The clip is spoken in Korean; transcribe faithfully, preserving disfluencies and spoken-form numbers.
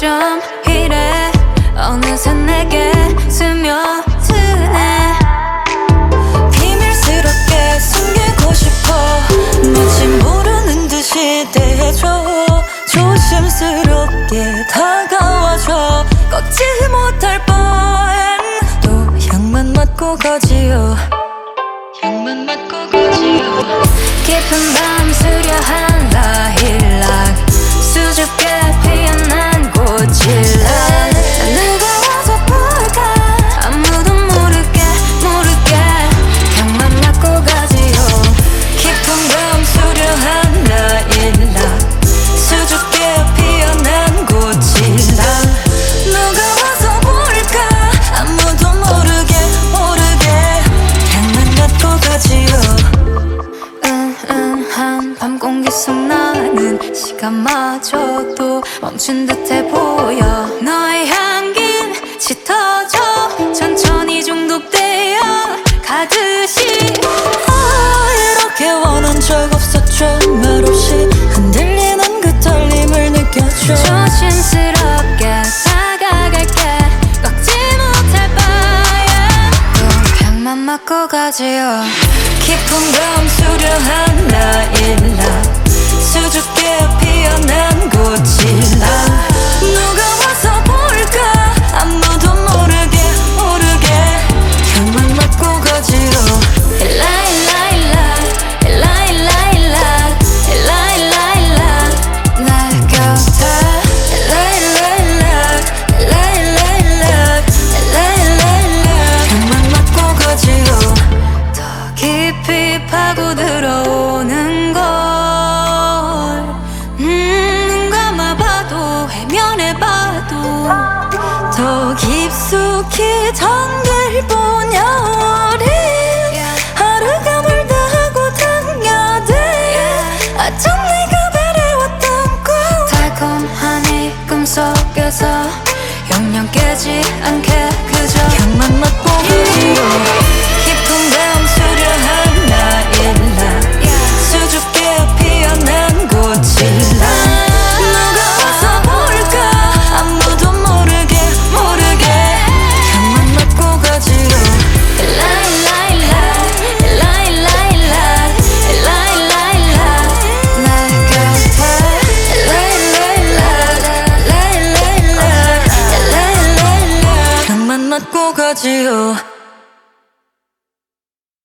어쩜 이래 어느새 내게 스며드네. 비밀스럽게 숨기고 싶어 마치 모르는 듯이 대해줘. 조심스럽게 다가와줘. 꺾지 못할 뻔 또 향만 맡고 가지요. 향만 맡고 가지요. 깊은 밤 수려한 라일락 수줍게 피어난 꽃일라. 내가 와서 볼까 아무도 모르게 모르게 향만 맡고 가지요. 깊은 밤 수려한 라일락 수줍게 피어난 꽃일라. 누가 와서 볼까 아무도 모르게 모르게 향만 맡고 가지요. 은은한 밤 공기 속 나는 시간마저도 멈춘 듯해 보여. 너의 향긴 짙어져 천천히 중독되어 가듯이. 아 이렇게 원한 적 없었죠. 말없이 흔들리는 그 떨림을 느껴줘. 조심스럽게 다가갈게 꺾지 못할 바야. 또 향만 맡고 가지요. 깊은 밤 수려한 라일락 수줍게 피어난 꽃일라. 누가 와서 볼까 아무도 모르게 모르게 향만 맡고 가지요. 일라일라일라 일라일라일라 일라일라일라 내 곁에 일라일라일락 일라일라일락 일라일라일락 향만 맡고 가지요. 더 깊이 파고 들어오는 걸 음, 눈 감아봐도 해면해봐도 더 깊숙이 잠들 뿐여린 하루가 멀다 하고 당겨대. 어쩜 내가 바래왔던 꿈 달콤한 이 꿈속에서 영영 깨지 않게 그저 향만 맡고 가지요. 깊은 밤 수려한 라일락 수줍게 피어난 꽃일라. 누가 와서 볼까 아무도 모르게 모르게 향만 맡고 가지요. 일라일라일라 일라일라일라 일라일라일라 내 곁에 일라일라일락 일라일라일락 일라일라일락 향만 맡고 가지요.